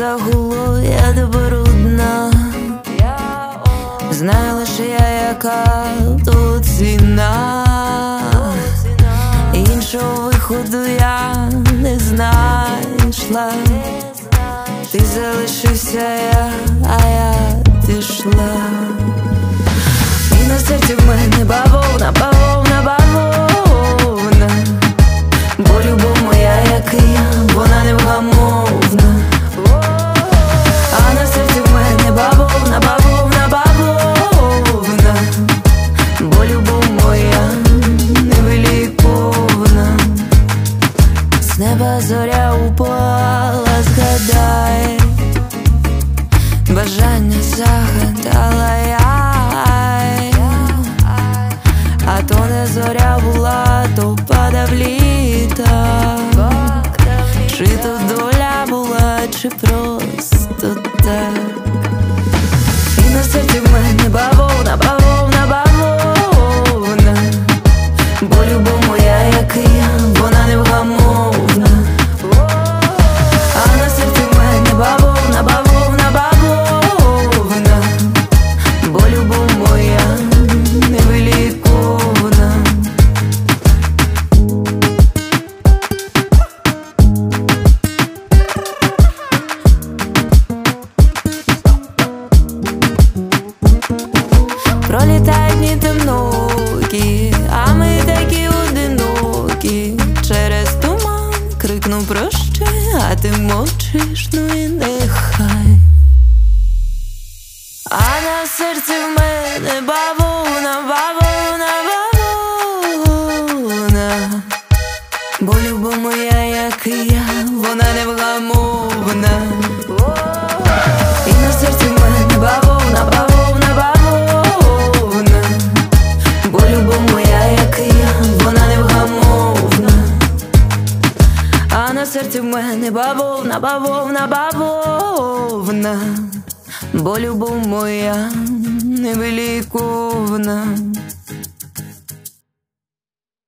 загуло, я добрудна. Знаю лише я, яка тут ціна. Іншого виходу я не знайшла. Ти залишився, а я пішла. І на серці в мене бавовна, бавовна, бавовна. Бо любов моя, як і я, вона невгамовна. А на серці в мене бавовна, бавовна, бавовна. Бо любов моя невиліковна. З неба зоря упала, згадай, бажання загадала я. А то не зоря була, то падав літак. Чи то доля була, чи просто так. І на серці в мене бавовна, бавовна, бавовна. Бо любов моя, як і я, вона невгамовна. А на серці в мене бавовна, бавовна, бавовна. Бо любов моя невиліковна. Пролітають дні темнокі, а ми такі одинокі. Через туман крикну прощай, а ти мовчиш, ну і нехай. А на серці в мене бавовна, бавовна, бавовна. Бо любов моя, як і я, вона невгамовна. І на серці в мене бавовна, бавовна, бавовна. Бо любов моя, як і я, вона невгамовна. А на серці в мене бавовна, бавовна, бавовна. Бо любов моя невиліковна.